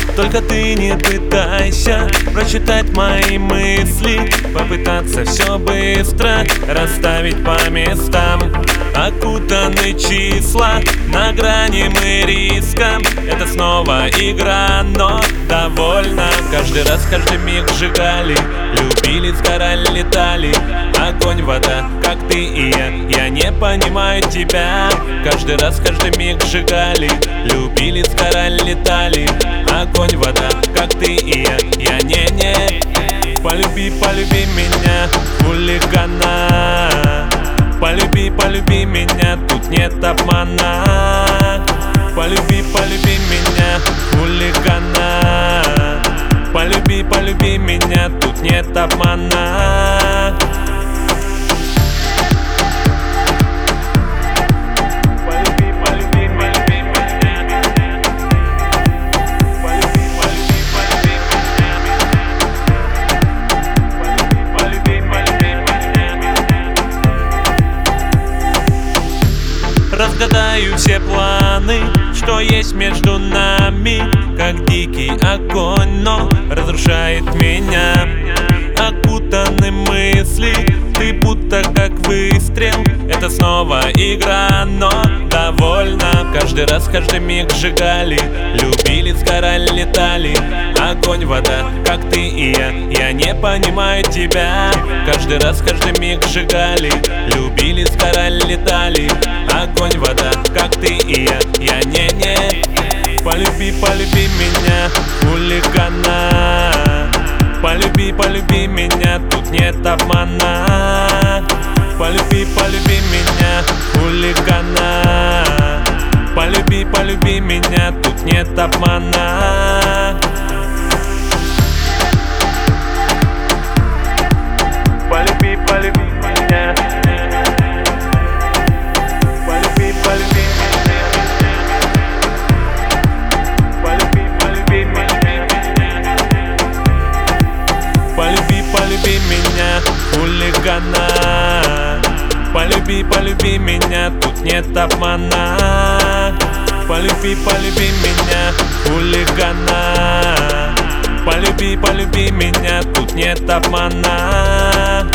Только ты не пытайся прочитать мои мысли, попытаться все быстро расставить по местам. Окутаны числа, на грани мы риска. Это снова игра, но довольно. Каждый раз, каждый миг сжигали, любили, сгорали, летали. Огонь, вода, как ты и я не понимаю тебя. Каждый раз, каждый миг сжигали, любили, сгорали, летали. Огонь, вода, как ты и я не. Полюби, полюби меня, хулигана. Полюби, полюби меня, тут нет обмана. Полюби, полюби меня, хулигана. Полюби, полюби меня, тут нет обмана. Разгадаю все планы, что есть между нами, как дикий огонь, но разрушает меня. Окутаны мысли, ты будто как выстрел. Это снова игра, но довольно. Каждый раз, каждый миг сжигали, любили, сгорали, летали. Огонь, вода, как ты и я не понимаю тебя. Каждый раз, каждый миг сжигали, любили, сгорали, летали. Огонь, вода, как ты и я не. Полюби, полюби меня, хулигана. Полюби, полюби меня, тут нет обмана. Полюби, полюби меня, хулигана. Полюби, полюби меня, тут нет обмана. Полюби, полюби меня. Полюби, полюби меня. Полюби, полюби меня. Полюби, полюби меня, хулигана. Полюби, полюби меня, тут нет обмана. Полюби, полюби меня, хулигана. Полюби, полюби меня, тут нет обмана.